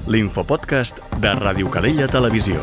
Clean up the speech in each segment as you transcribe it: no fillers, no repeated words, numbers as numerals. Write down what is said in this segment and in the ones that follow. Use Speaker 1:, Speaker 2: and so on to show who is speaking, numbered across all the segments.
Speaker 1: l'infopodcast de Ràdio Calella Televisió.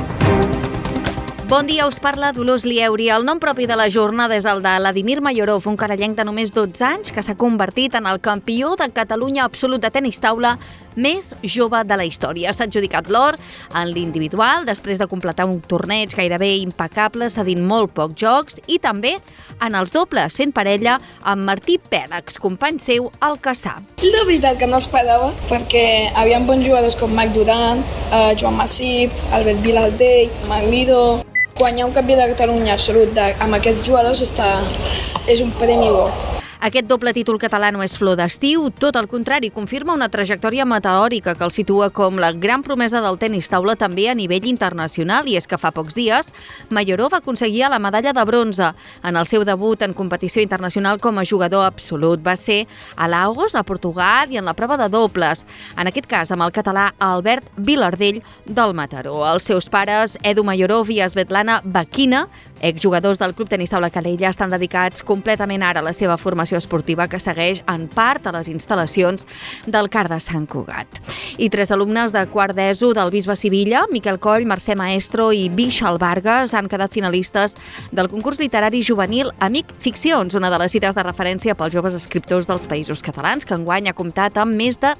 Speaker 2: Bon dia, us parla Dolors Lieuri. El nom propi de la jornada és el de Vladimir Mayorov, un carallenc de només 12 anys que s'ha convertit en el campió de Catalunya absolut de tenis taula més jove de la història. S'ha adjudicat l'or en l'individual després de completar un torneig gairebé impecable, cedint molt pocs jocs, i també en els dobles, fent parella amb Martí Pèlex, company seu al Cassà.
Speaker 3: De veritat que no esperava, perquè hi havia bons jugadors com Marc Duran, Joan Massip, Albert Vilardell, Marc Miró. Guanyar un campió de Catalunya absolut amb aquests jugadors és un premi bo.
Speaker 2: Aquest doble títol català no és flor d'estiu, tot el contrari, confirma una trajectòria meteòrica que el situa com la gran promesa del tenis taula també a nivell internacional, i és que fa pocs dies Mayorov aconseguia la medalla de bronze en el seu debut en competició internacional com a jugador absolut. Va ser a Lagos, a Portugal, i en la prova de dobles, en aquest cas amb el català Albert Vilardell del Mataró. Els seus pares, Edu Mayorov i Svetlana Bakina, exjugadors del Club Tenis Taula Calella, estan dedicats completament ara a la seva formació esportiva, que segueix en part a les instal·lacions del CAR de Sant Cugat. I 3 alumnes de quart d'ESO del Bisbe Sivilla, Miquel Coll, Mercè Maestro i Vixal Vargas, han quedat finalistes del concurs literari juvenil Amic Ficcions, una de les cites de referència pels joves escriptors dels Països Catalans, que enguany ha comptat amb més de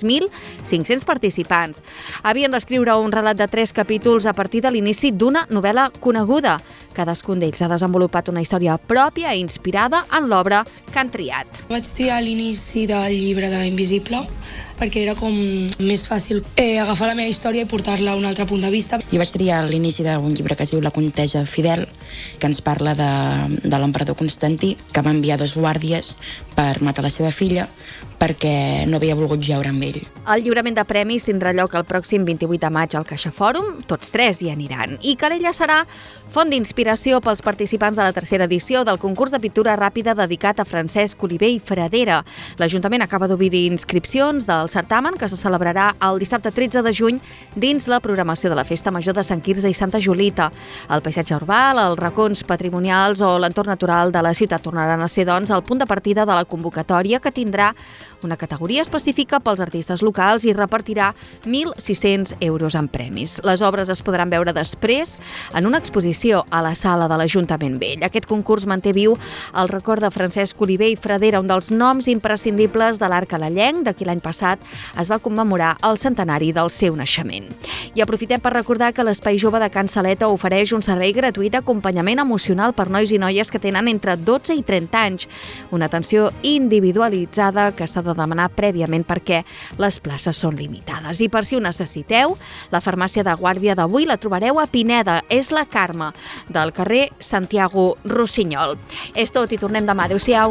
Speaker 2: 3.500 participants. Havien d'escriure un relat de 3 capítols a partir de l'inici d'una novel·la coneguda. Cadascun d'ells ha desenvolupat una història pròpia i inspirada en l'obra que han triat.
Speaker 4: Vaig triar l'inici del llibre d'Invisible perquè era com més fàcil agafar la meva història i portar-la a un altre punt de vista.
Speaker 5: Jo vaig triar l'inici d'un llibre que es diu La contesa Fidel, que ens parla de l'emperador Constantí, que va enviar 2 guàrdies per matar la seva filla perquè no havia volgut jeure amb ell.
Speaker 2: El lliurament de premis tindrà lloc el pròxim 28 de maig al Caixa Fòrum. Tots 3 hi aniran. I Calella serà font d'inspiració pels participants de la 3a edició del concurs de pintura ràpida dedicat a Francesc Oliver i Fradera. L'Ajuntament acaba d'obrir inscripcions del certamen, que se celebrarà el dissabte 13 de juny dins la programació de la Festa Major de Sant Quirze i Santa Julita. El paisatge urbà, els racons patrimonials o l'entorn natural de la ciutat tornaran a ser, doncs, el punt de partida de la convocatòria, que tindrà una categoria específica pels artistes locals i repartirà 1.600 euros en premis. Les obres es podran veure després en una exposició a la sala de l'Ajuntament Vell. Aquest concurs manté viu el record de Francesc Oliver i Fradera, un dels noms imprescindibles de l'art calellenc, de qui l'any passat es va commemorar el centenari del seu naixement. I aprofitem per recordar que l'Espai Jove de Can Saleta ofereix un servei gratuït d'acompanyament emocional per nois i noies que tenen entre 12 i 30 anys. Una atenció individualitzada que s'ha de demanar prèviament perquè les places són limitades. I per si ho necessiteu, la farmàcia de guàrdia d'avui la trobareu a Pineda. És la Carme, del carrer Santiago Rossinyol. És tot i tornem demà. Adéu-siau.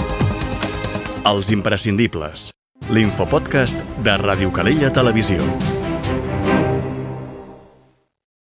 Speaker 1: Els imprescindibles. L'infopodcast de Ràdio Calella Televisió.